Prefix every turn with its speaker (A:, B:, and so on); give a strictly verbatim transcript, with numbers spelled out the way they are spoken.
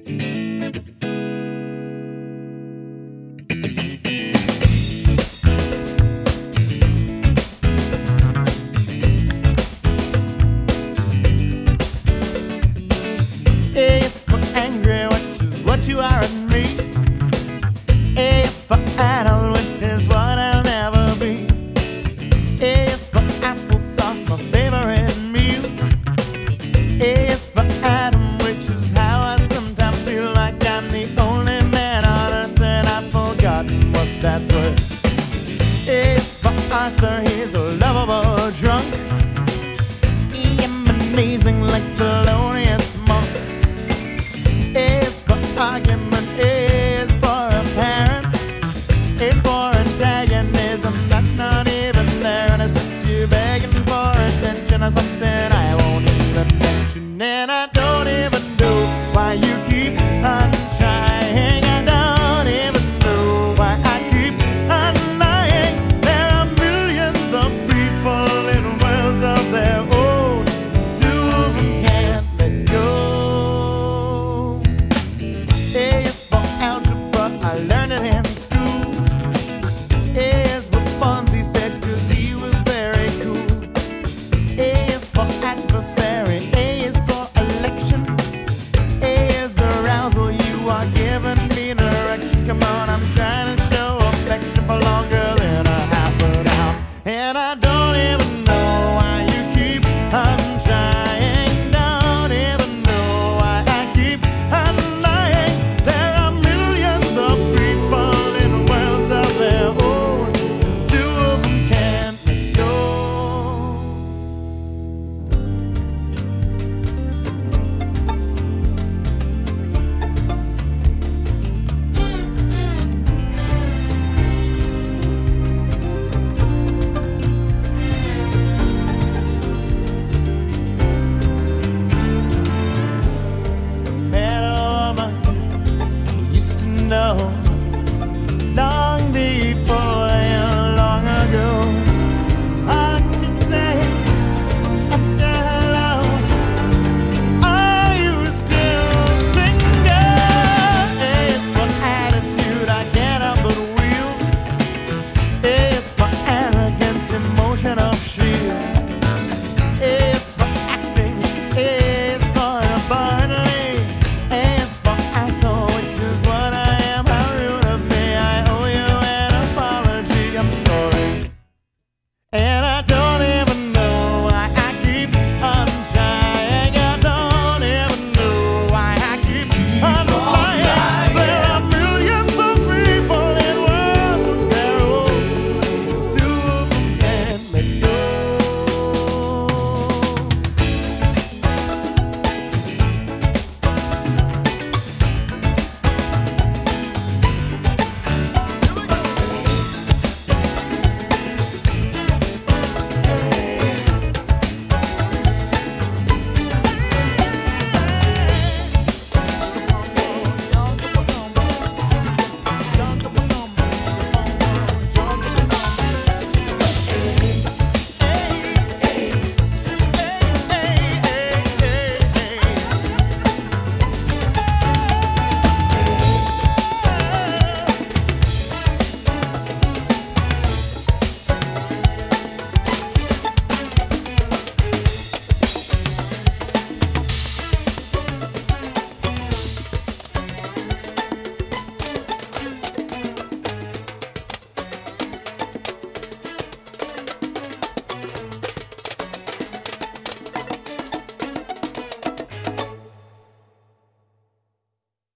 A: A is for angry, which is what you are in me. A is for adult, which is what I'll never be. A is for applesauce, my favorite meal. A is for Adam, which is how I sometimes feel like I'm the only man on earth and I've forgotten what that's worth. A is for Arthur, he's a lovable drunk. E am amazing like the loneliest monk. A is for argument, A is for a parent. A is for antagonism, that's not even there. And it's just you begging for attention or something I won't even mention. And I don't